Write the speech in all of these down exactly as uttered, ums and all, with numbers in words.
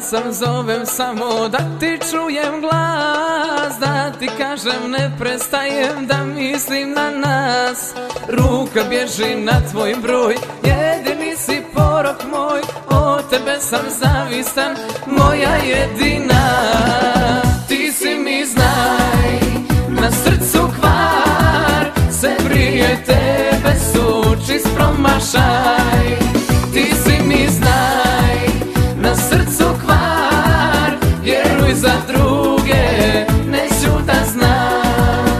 sam zovem samo da ti čujem glas, da ti kažem ne prestajem da mislim na nas. Ruka bježi na tvoj broj, jedini si porok moj, od tebe sam zavistan, moja jedina. Ti si mi znaj, na srcu kvar, se prije tebe su čist promašaj. Ti si mi znaj, na srcu kvar, vjeruj za druge, neću da znam.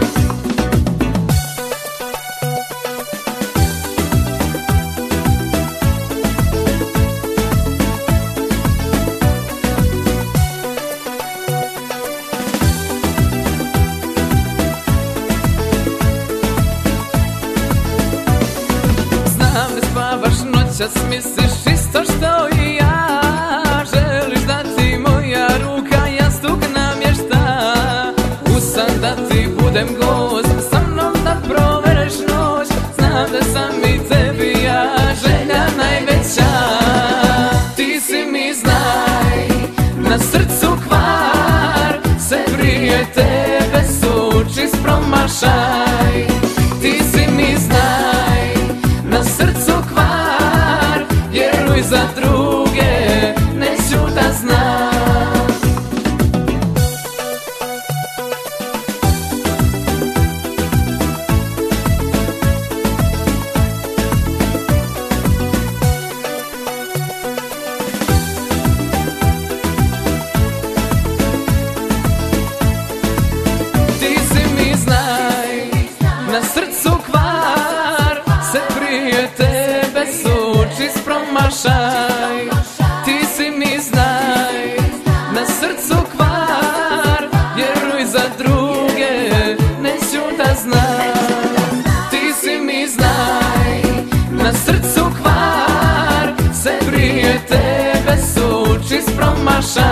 Znam ne spavaš noćas, misliš isto što i ja, želiš da ti moja ruka jastuk namješta. Usan da ti budem gost, sa mnom da provereš noć, znam da sam i tebi ja želja najveća. Ti si mi znaj, na srcu kvar, se prije tebe su čist promašaj. Ti si mi znaj, na srcu kvar, vjeruj za druge, neću da znam. Ti si mi znaj, na srcu kvar, se prije tebe su čist promašaj. Ti si mi znaj, na srcu kvar, vjeruj za druge, neću da znam. Ti si mi znaj, na srcu kvar, se prije tebe su čist promašaj.